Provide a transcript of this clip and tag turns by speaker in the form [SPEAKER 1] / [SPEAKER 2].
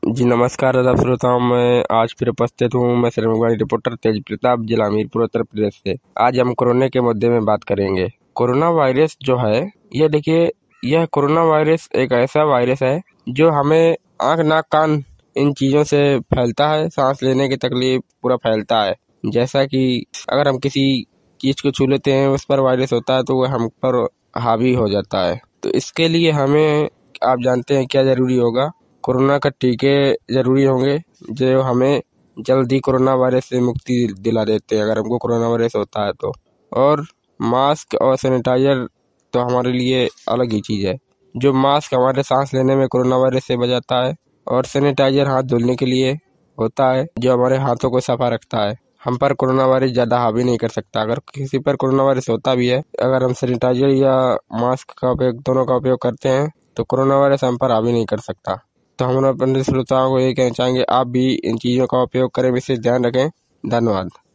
[SPEAKER 1] जी नमस्कार आदाब श्रोताओं, मैं आज फिर उपस्थित हूँ। मैं श्रीमुगानी रिपोर्टर तेज प्रताप, जिला हमीरपुर, उत्तर प्रदेश से। आज हम कोरोना के मुद्दे में बात करेंगे। कोरोना वायरस जो है, ये देखिए, यह कोरोना वायरस एक ऐसा वायरस है जो हमें आँख, नाक, कान इन चीज़ों से फैलता है। सांस लेने की तकलीफ पूरा फैलता है। जैसा कि अगर हम किसी चीज़ को छू लेते हैं, उस पर वायरस होता है तो वह हम पर हावी हो जाता है। तो इसके लिए हमें, आप जानते हैं क्या ज़रूरी होगा? कोरोना का टीके ज़रूरी होंगे जो हमें जल्दी कोरोना वायरस से मुक्ति दिला देते हैं अगर हमको कोरोना वायरस होता है तो। और मास्क और सैनिटाइज़र तो हमारे लिए अलग ही चीज़ है। जो मास्क हमारे सांस लेने में कोरोना वायरस से बचाता है, और सैनिटाइज़र हाथ धुलने के लिए होता है जो हमारे हाथों को सफा रखता है। हम पर कोरोना वायरस ज़्यादा हावी नहीं कर सकता। अगर किसी पर कोरोना वायरस होता भी है, अगर हम सैनिटाइज़र या मास्क का उपयोग, दोनों का उपयोग करते हैं, तो कोरोना वायरस हम पर हावी नहीं कर सकता। तो हम अपने श्रोताओं को ये कहना चाहेंगे, आप भी इन चीज़ों का उपयोग करें, विशेष ध्यान रखें। धन्यवाद।